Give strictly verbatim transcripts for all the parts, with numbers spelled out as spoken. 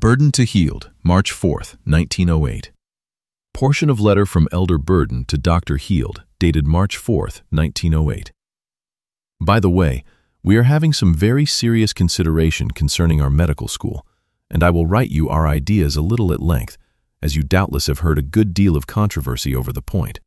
Burden to Healed, March fourth, nineteen oh eight. Portion of letter from Elder Burden to Doctor Healed, dated March fourth, nineteen oh eight. By the way, we are having some very serious consideration concerning our medical school, and I will write you our ideas a little at length, as you doubtless have heard a good deal of controversy over the point.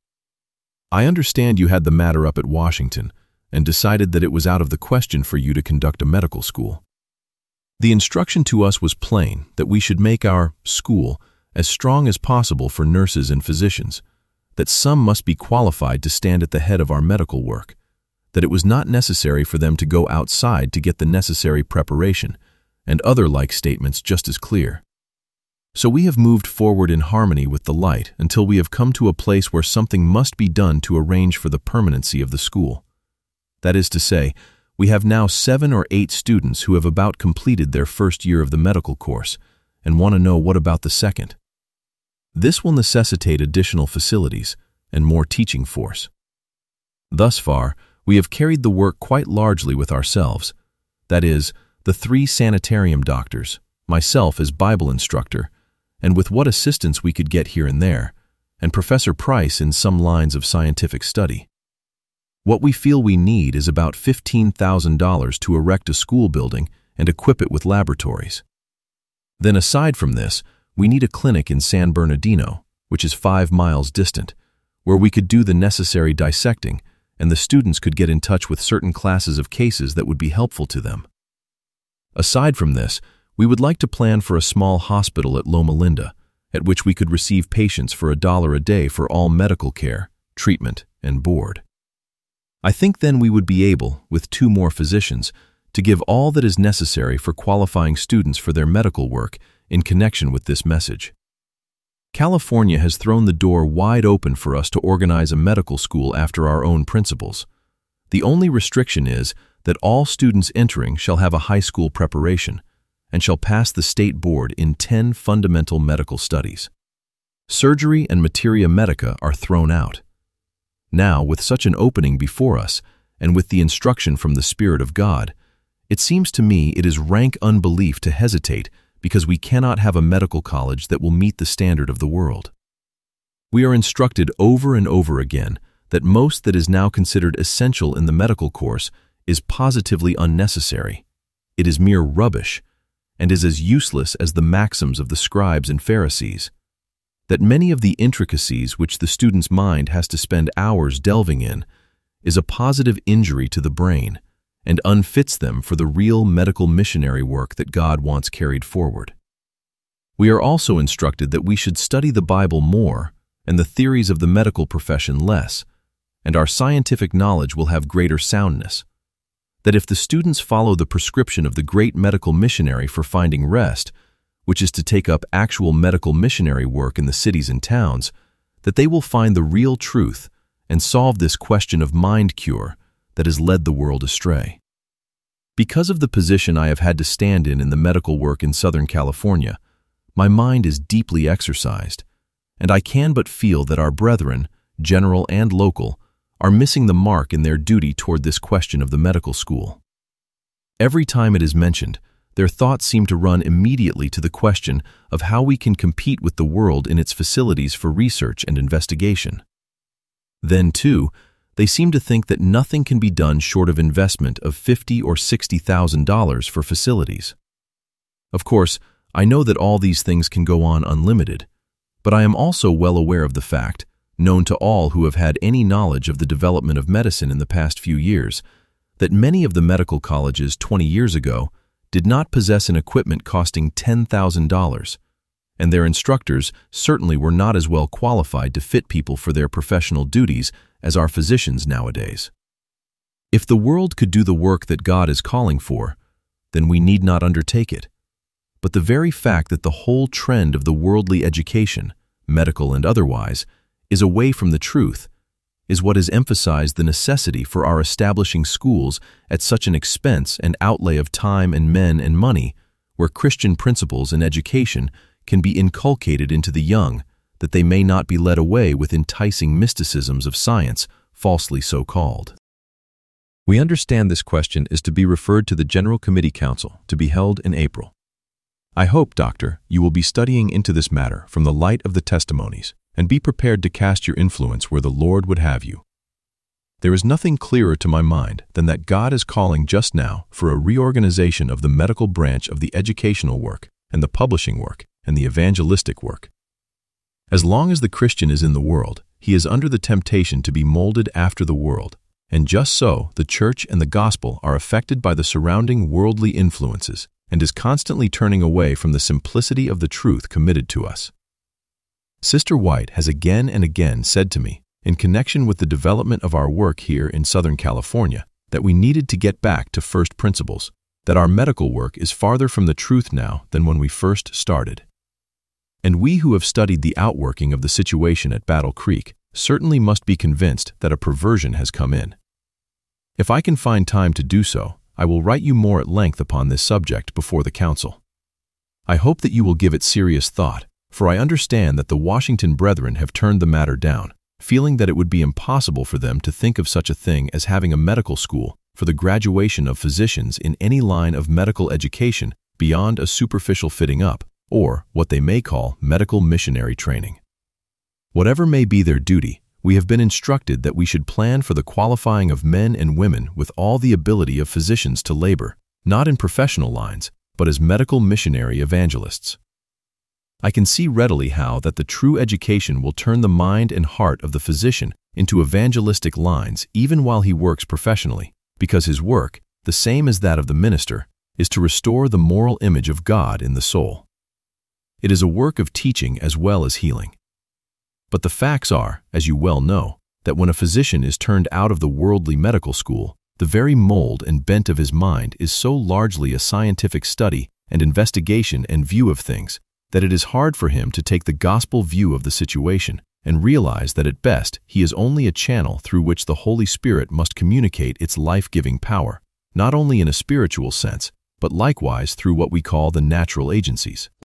I understand you had the matter up at Washington and decided that it was out of the question for you to conduct a medical school. The instruction to us was plain that we should make our school as strong as possible for nurses and physicians, that some must be qualified to stand at the head of our medical work, that it was not necessary for them to go outside to get the necessary preparation, and other like statements just as clear. So we have moved forward in harmony with the light until we have come to a place where something must be done to arrange for the permanency of the school. That is to say, we have now seven or eight students who have about completed their first year of the medical course and want to know what about the second. This will necessitate additional facilities and more teaching force. Thus far, we have carried the work quite largely with ourselves, that is, the three sanitarium doctors, myself as Bible instructor, and with what assistance we could get here and there, and Professor Price in some lines of scientific study. What we feel we need is about fifteen thousand dollars to erect a school building and equip it with laboratories. Then aside from this, we need a clinic in San Bernardino, which is five miles distant, where we could do the necessary dissecting and the students could get in touch with certain classes of cases that would be helpful to them. Aside from this, we would like to plan for a small hospital at Loma Linda, at which we could receive patients for a dollar a day for all medical care, treatment, and board. I think then we would be able, with two more physicians, to give all that is necessary for qualifying students for their medical work in connection with this message. California has thrown the door wide open for us to organize a medical school after our own principles. The only restriction is that all students entering shall have a high school preparation and shall pass the state board in ten fundamental medical studies. Surgery and materia medica are thrown out. Now, with such an opening before us, and with the instruction from the Spirit of God, it seems to me it is rank unbelief to hesitate because we cannot have a medical college that will meet the standard of the world. We are instructed over and over again that most that is now considered essential in the medical course is positively unnecessary. It is mere rubbish, and is as useless as the maxims of the scribes and Pharisees. That many of the intricacies which the student's mind has to spend hours delving in is a positive injury to the brain and unfits them for the real medical missionary work that God wants carried forward. We are also instructed that we should study the Bible more and the theories of the medical profession less, and our scientific knowledge will have greater soundness. That if the students follow the prescription of the great medical missionary for finding rest, which is to take up actual medical missionary work in the cities and towns, that they will find the real truth and solve this question of mind cure that has led the world astray. Because of the position I have had to stand in in the medical work in Southern California, my mind is deeply exercised, and I can but feel that our brethren, general and local, are missing the mark in their duty toward this question of the medical school. Every time it is mentioned, their thoughts seem to run immediately to the question of how we can compete with the world in its facilities for research and investigation. Then, too, they seem to think that nothing can be done short of investment of fifty thousand or sixty thousand dollars for facilities. Of course, I know that all these things can go on unlimited, but I am also well aware of the fact, known to all who have had any knowledge of the development of medicine in the past few years, that many of the medical colleges twenty years ago did not possess an equipment costing ten thousand dollars, and their instructors certainly were not as well qualified to fit people for their professional duties as our physicians nowadays. If the world could do the work that God is calling for, then we need not undertake it. But the very fact that the whole trend of the worldly education, medical and otherwise, is away from the truth, is what has emphasized the necessity for our establishing schools at such an expense and outlay of time and men and money, where Christian principles and education can be inculcated into the young, that they may not be led away with enticing mysticisms of science, falsely so called. We understand this question is to be referred to the General Committee Council, to be held in April. I hope, Doctor, you will be studying into this matter from the light of the testimonies and be prepared to cast your influence where the Lord would have you. There is nothing clearer to my mind than that God is calling just now for a reorganization of the medical branch of the educational work and the publishing work and the evangelistic work. As long as the Christian is in the world, he is under the temptation to be molded after the world, and just so the church and the gospel are affected by the surrounding worldly influences and is constantly turning away from the simplicity of the truth committed to us. Sister White has again and again said to me, in connection with the development of our work here in Southern California, that we needed to get back to first principles, that our medical work is farther from the truth now than when we first started. And we who have studied the outworking of the situation at Battle Creek certainly must be convinced that a perversion has come in. If I can find time to do so, I will write you more at length upon this subject before the council. I hope that you will give it serious thought, for I understand that the Washington Brethren have turned the matter down, feeling that it would be impossible for them to think of such a thing as having a medical school for the graduation of physicians in any line of medical education beyond a superficial fitting up, or what they may call medical missionary training. Whatever may be their duty, we have been instructed that we should plan for the qualifying of men and women with all the ability of physicians to labor, not in professional lines, but as medical missionary evangelists. I can see readily how that the true education will turn the mind and heart of the physician into evangelistic lines even while he works professionally, because his work, the same as that of the minister, is to restore the moral image of God in the soul. It is a work of teaching as well as healing. But the facts are, as you well know, that when a physician is turned out of the worldly medical school, the very mold and bent of his mind is so largely a scientific study and investigation and view of things that it is hard for him to take the gospel view of the situation and realize that at best he is only a channel through which the Holy Spirit must communicate its life-giving power, not only in a spiritual sense, but likewise through what we call the natural agencies.